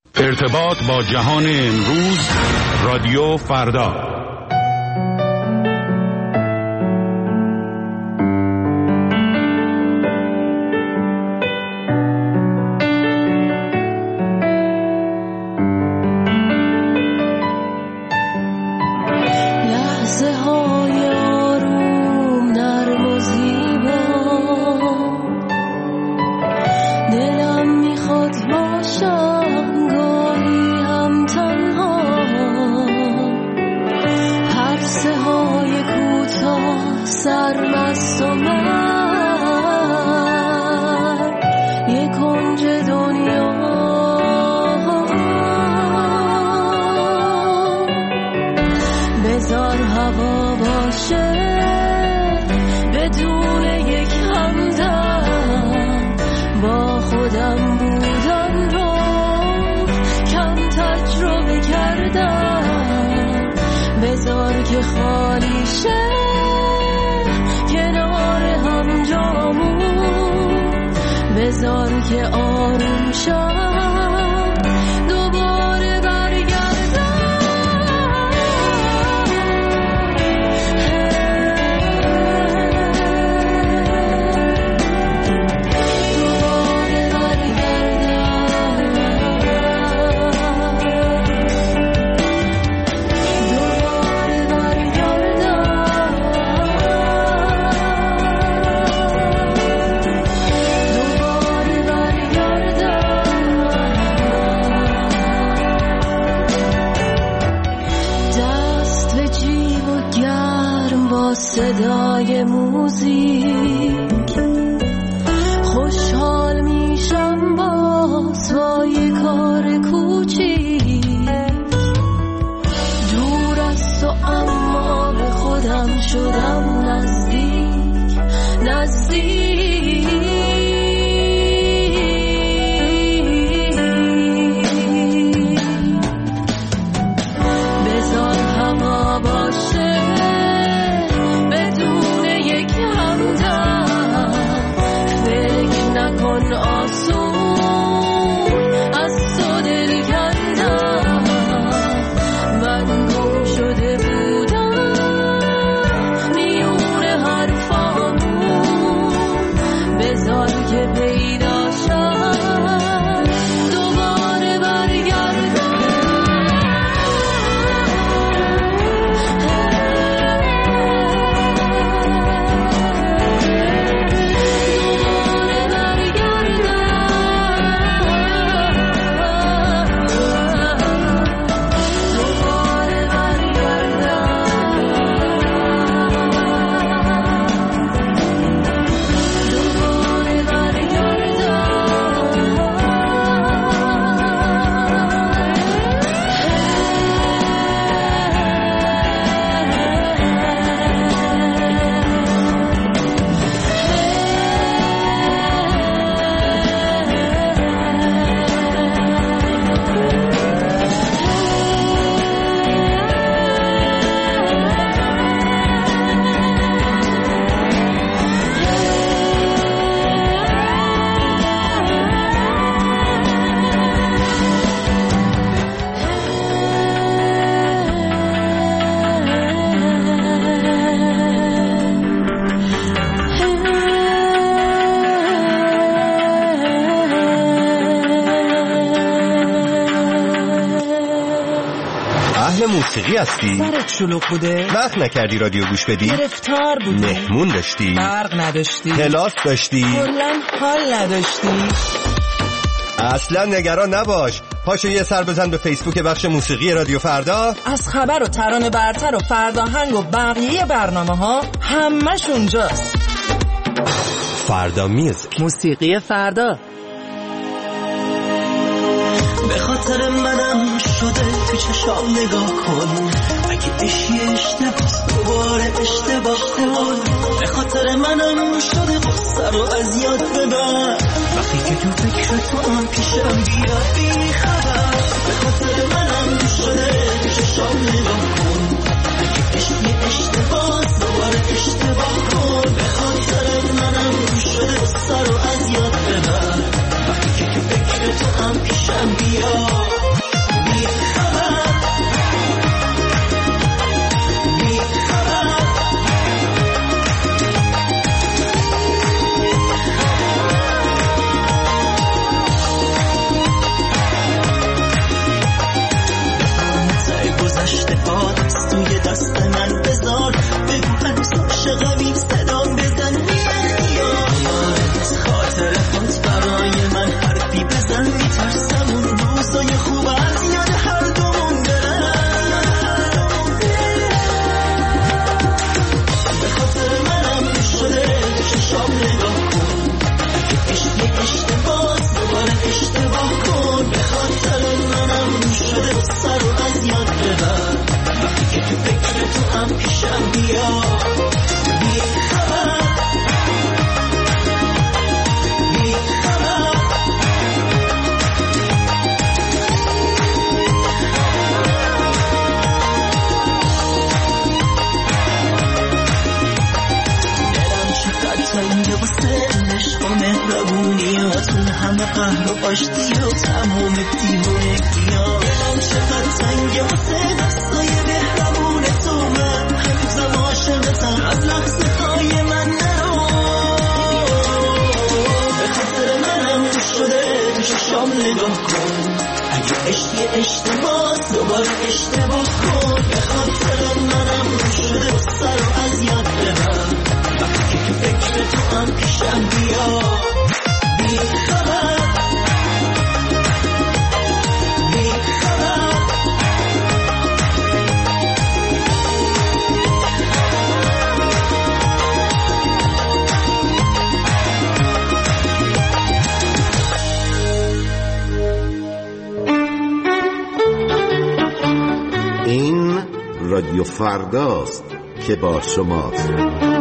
ارتباط با جهان امروز، رادیو فردا. صدای موزیک خوشحال میشم باز با یه کار کوچیک دور از تو اما به خودم شدم نزدیک بذار هوا باشه موسیقی هستی؟ سرت شلوغ بوده؟ وقت نکردی رادیو گوش بدی؟ گرفتار بودی؟ مهمون داشتی؟ برق نداشتی؟ کلاس داشتی؟ کلاً حال نداشتی؟ اصلا نگران نباش، پاشو یه سر بزن به فیسبوک بخش موسیقی رادیو فردا. از خبر و ترانه برتر و فرداهنگ و بقیه برنامه ها همش اونجاست. فردا میوزیک، موسیقی فردا. به خاطر منم شده تو چشام نگاه کن، اگه اشی اشتباس دوباره اشتباه کن. به خاطر منم شده قصه رو از یاد ببر، وقتی که تو فکر تو هم پیشم بیا بی خبر. به خاطر منم شده تو چشام نگاه کن، اگه اشی اشتباس دوباره اشتباه کن. به خاطر منم شده قصه رو از یاد ببر، وقتی که تو فکر تو هم پیشم بیا. قهر و آشتی و تمام دیوونگی‌ها. دلم چقدر تنگه واسه دستای مهربون تو، من هنوزم عاشقتم، از لحظه های من نرو. به خاطر منم شده تو چشام نگاه کن، اگه عشقی اشتباه دوباره اشتباه کن. به خاطر منم شده سر و اذیت ببر، وقتی که فکر تو هم پیشم بیا. بی خبر بی خبر این رادیو فرداست که با شماست.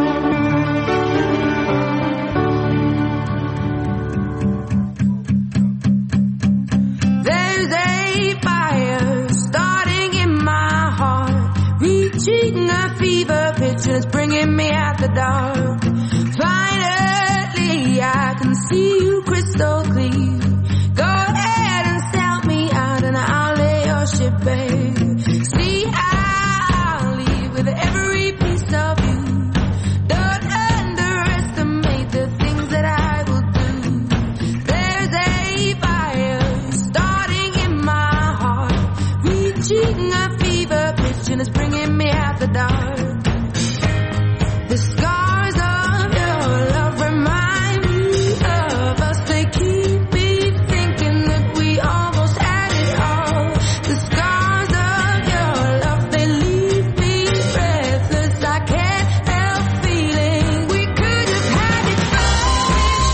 There's a fire starting in my heart, reaching a fever pitch and it's bringing me out the dark. Finally I can see you crystal clear. Go ahead and sell me out and I'll lay your ship bare. See, I'll leave with every piece of you. Don't underestimate the things that I will do. There's a fire starting in my heart, reaching a fever pitch and it's bringing me out the dark. The scars of your love remind me of us. They keep me thinking that we almost had it all. The scars of your love, they leave me breathless. I can't help feeling we could have had it all.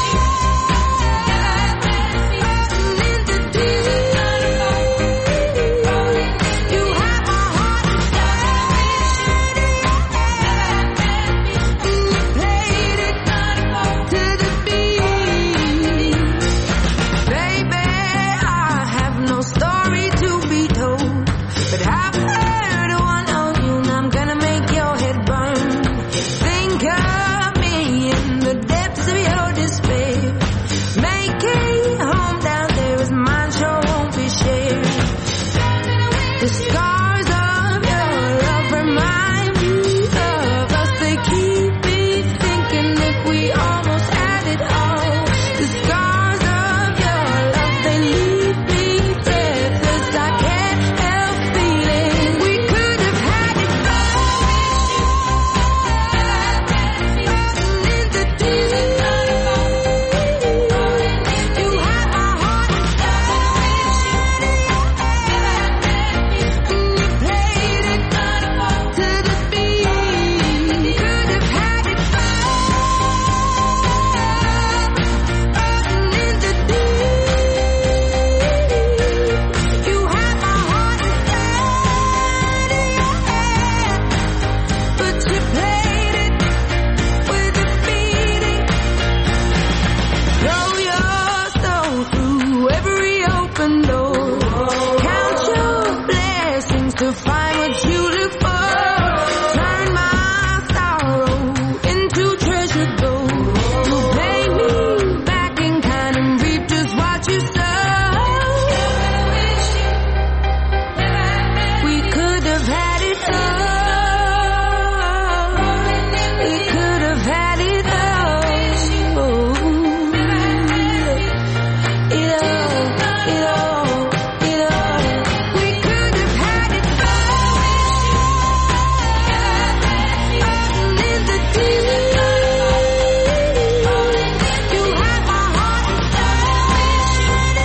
In the deep, you have my heart inside. And you played it to the beat. Baby, I have no story to be told, but I've heard one of you and I'm gonna make your head burn. Think of me in the depths of your despair. Making home down there is mine, sure won't be shared. The scars of your love remind me of us. They keep me thinking that we almost had it all. The scars of your love, they leave me breathless. I can't help feeling we could have had it all. In the deep, you have my heart inside. And you played it to the beat. Could have had it all. In the deep, you have my heart inside. But you played it with a beating. Throw your soul through every open door. Count your blessings to find what you look for. Turn my sorrow into treasure gold. You pay me back in kind and reap just what you sow. We could have had it all. We could have had it all. It all. We could have had it all. In the deep, you have my heart inside.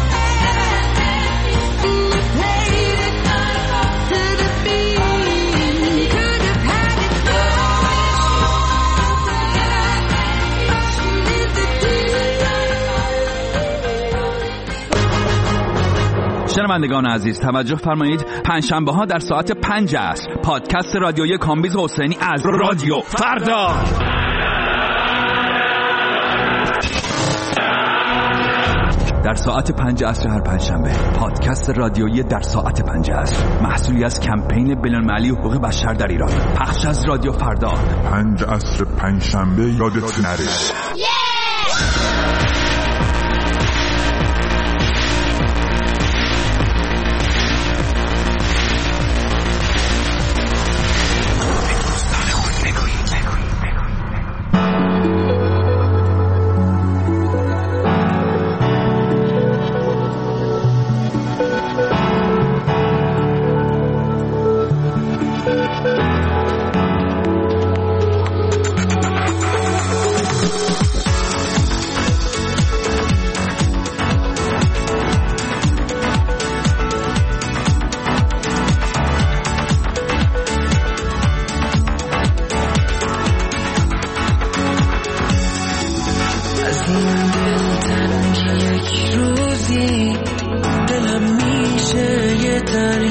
And you played it to the beat. Could have had it all. شنوندگان عزیز توجه فرمایید، پنجشنبه ها در ساعت 5 عصر پادکست رادیویی کامبیز حسینی از رادیو فردا. در ساعت 5 عصر هر پنجشنبه پادکست رادیویی در ساعت 5 عصر، محصولی از کمپین بین‌المللی حقوق بشر در ایران، پخش از رادیو فردا. 5 عصر پنجشنبه یادت نره. میزنی